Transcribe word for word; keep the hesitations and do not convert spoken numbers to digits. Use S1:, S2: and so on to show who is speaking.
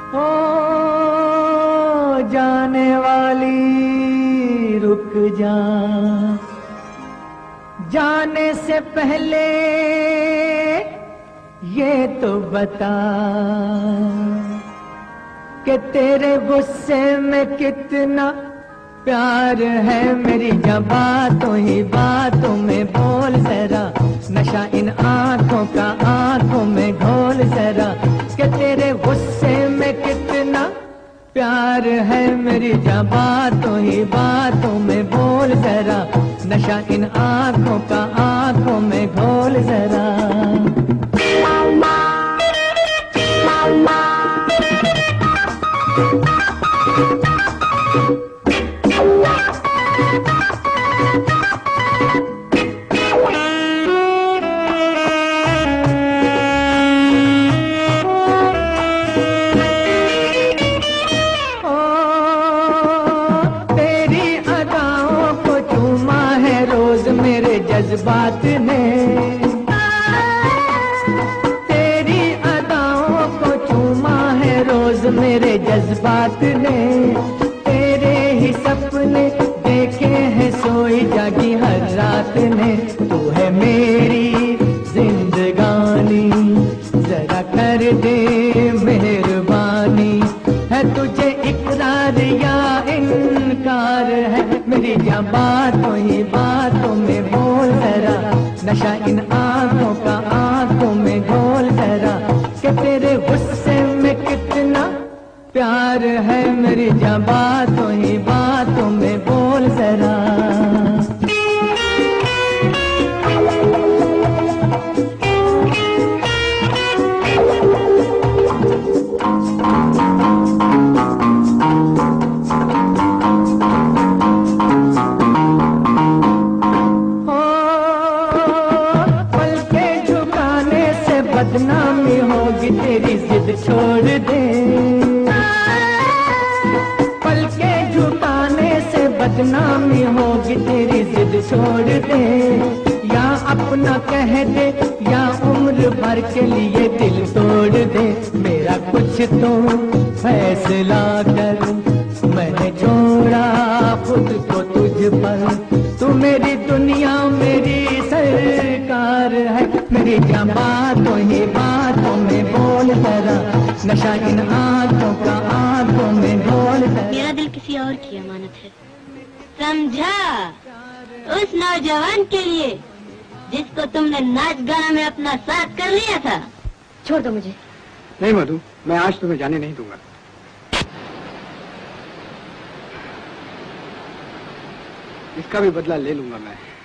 S1: ओ जाने वाली रुक जा, जाने से पहले ये तो बता कि तेरे गुस्से में कितना प्यार है। मेरी जब बातों ही बातों में बोल जरा, नशा इन आंखों का आंखों में घोल जरा कि तेरे गुस्से में कितना प्यार है। मेरी जब बातों ही बातों में बोल जरा, नशा इन आंखों का आंखों में घोल जरा। जज्बात ने तेरी अदाओं को चूमा है रोज मेरे जज्बात ने। तेरे ही सपने देखे हैं सोई जागी हर रात ने। तू है मेरी जिंदगानी, जरा कर दे मेहरबानी। है तुझे इकरार या इनकार है? मेरी क्या बातों ही बातों में बोल जरा, नशा इन आंखों का आंखों में घोल जरा कि तेरे गुस्से में कितना प्यार है। मेरी क्या बातों ही बातों में बोल जरा। बदनामी होगी तेरी जिद छोड़ दे, पल के झुकाने से बदनामी होगी तेरी जिद छोड़ दे। या अपना कह दे या उम्र भर के लिए दिल तोड़ दे। मेरा कुछ तो फैसला कर, मैंने छोड़ा खुद को तुझ पर। तू मेरी दुनिया मेरी सरकार है। मेरी क्या बातों ही बातों में बोल जरा, नशा इन आंखों का आंखों में बोल जरा।
S2: मेरा दिल किसी और की अमानत है, समझा? उस नौजवान के लिए जिसको तुमने नाच गाना में अपना साथ कर लिया था। छोड़ दो मुझे।
S3: नहीं मधु, मैं आज तुम्हें जाने नहीं दूंगा। इसका भी बदला ले लूंगा मैं।